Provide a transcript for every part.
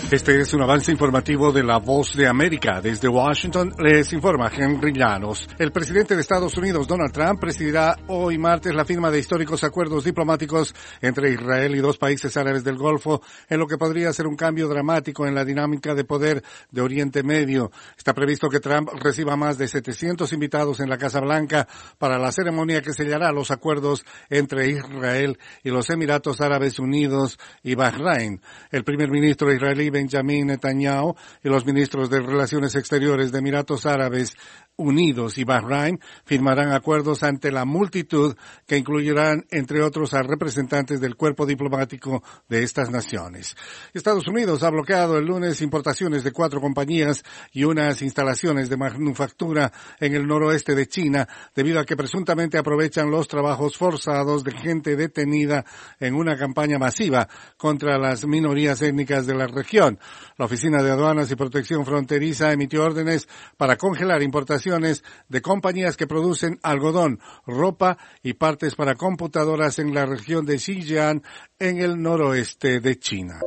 Este es un avance informativo de La Voz de América. Desde Washington les informa Henry Llanos. El presidente de Estados Unidos, Donald Trump, presidirá hoy martes la firma de históricos acuerdos diplomáticos entre Israel y dos países árabes del Golfo, en lo que podría ser un cambio dramático en la dinámica de poder de Oriente Medio. Está previsto que Trump reciba más de 700 invitados en la Casa Blanca para la ceremonia que sellará los acuerdos entre Israel y los Emiratos Árabes Unidos y Bahrein. El primer ministro israelí Benjamin Netanyahu y los ministros de Relaciones Exteriores de Emiratos Árabes Unidos y Bahrein firmarán acuerdos ante la multitud que incluirán, entre otros, a representantes del cuerpo diplomático de estas naciones. Estados Unidos ha bloqueado el lunes importaciones de 4 compañías y unas instalaciones de manufactura en el noroeste de China, debido a que presuntamente aprovechan los trabajos forzados de gente detenida en una campaña masiva contra las minorías étnicas de la región. La Oficina de Aduanas y Protección Fronteriza emitió órdenes para congelar importaciones de compañías que producen algodón, ropa y partes para computadoras en la región de Xinjiang, en el noroeste de China.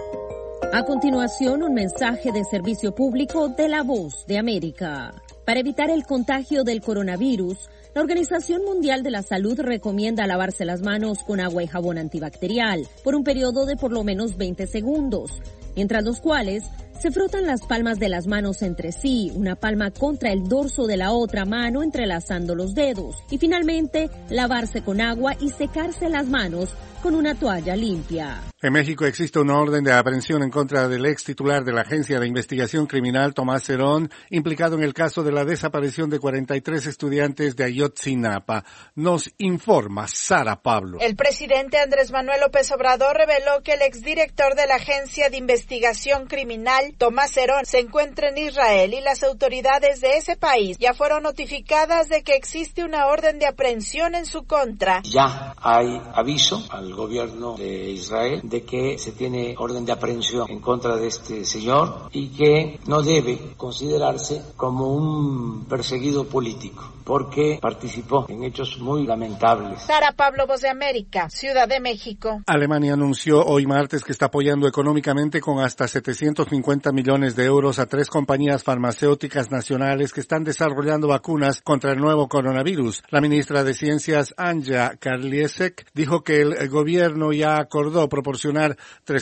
A continuación, un mensaje de servicio público de La Voz de América. Para evitar el contagio del coronavirus, la Organización Mundial de la Salud recomienda lavarse las manos con agua y jabón antibacterial por un periodo de por lo menos 20 segundos, mientras los cuales se frotan las palmas de las manos entre sí, una palma contra el dorso de la otra mano entrelazando los dedos, y finalmente lavarse con agua y secarse las manos con una toalla limpia. En México existe una orden de aprehensión en contra del ex titular de la Agencia de Investigación Criminal, Tomás Herón, implicado en el caso de la desaparición de 43 estudiantes de Ayotzinapa. Nos informa Sara Pablo. El presidente Andrés Manuel López Obrador reveló que el exdirector de la Agencia de Investigación Criminal, Tomás Herón, se encuentra en Israel y las autoridades de ese país ya fueron notificadas de que existe una orden de aprehensión en su contra. Ya hay aviso al gobierno de Israel de que se tiene orden de aprehensión en contra de este señor y que no debe considerarse como un perseguido político, porque participó en hechos muy lamentables. Sara Pablo, Voz de América, Ciudad de México. Alemania anunció hoy martes que está apoyando económicamente con hasta 750 millones de euros a 3 compañías farmacéuticas nacionales que están desarrollando vacunas contra el nuevo coronavirus. La ministra de Ciencias, Anja Karliesek, dijo que el gobierno ya acordó proporcionar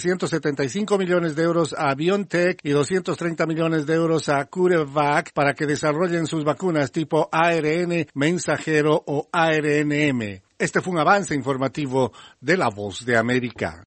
375 millones de euros a BioNTech y 230 millones de euros a CureVac para que desarrollen sus vacunas tipo ARN mensajero o ARNM. Este fue un avance informativo de La Voz de América.